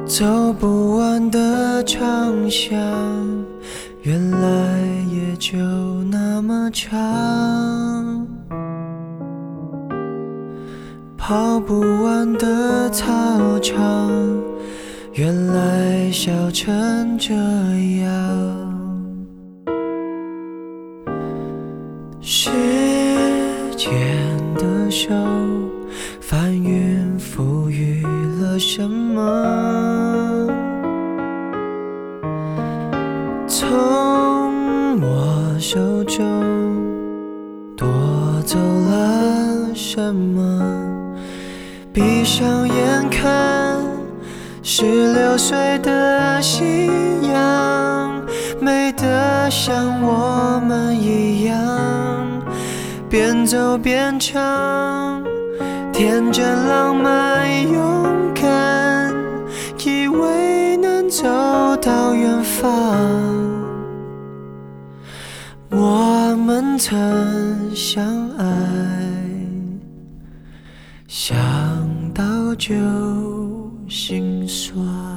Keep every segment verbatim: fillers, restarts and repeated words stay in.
走不完的长巷，原来也就那么长。跑不完的操场，原来笑成这样。时间的手翻云覆雨了什么？从我手中夺走了什么？闭上眼看十六岁的夕阳，美得像我们一样，边走边唱，天真浪漫勇敢，以为能走到远方。我们曾相爱，想到就心酸。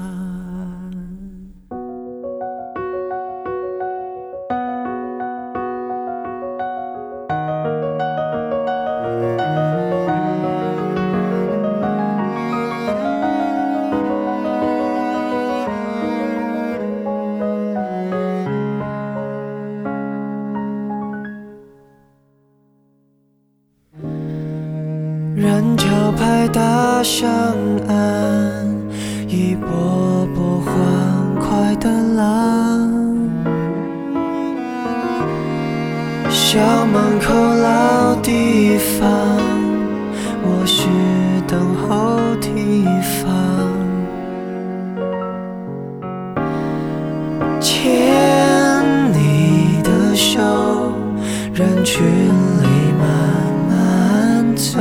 人潮拍打上岸，一波波欢快的浪。校门口老地方，我是等候提防。牵你的手，人群里慢慢走。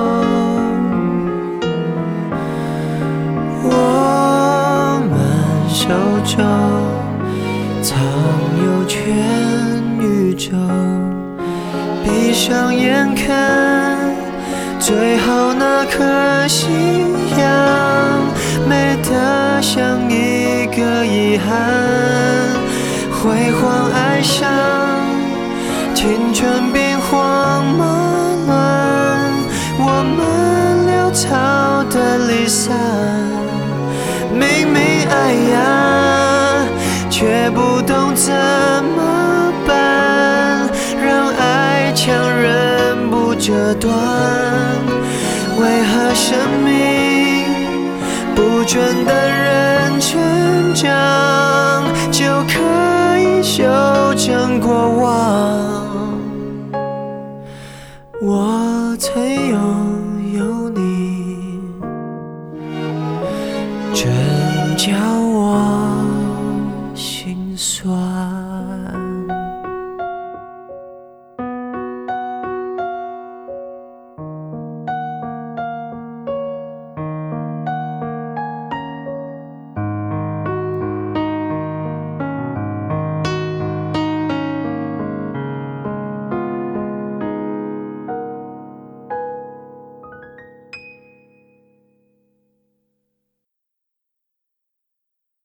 手中藏有全宇宙，闭上眼看最后那颗夕阳，美得像一个遗憾。辉煌爱上青春兵荒马乱，我们潦草的离散，明明爱呀，却不懂怎么办，让爱强忍不折断。为何生命不准等人成长，就可以修正过往？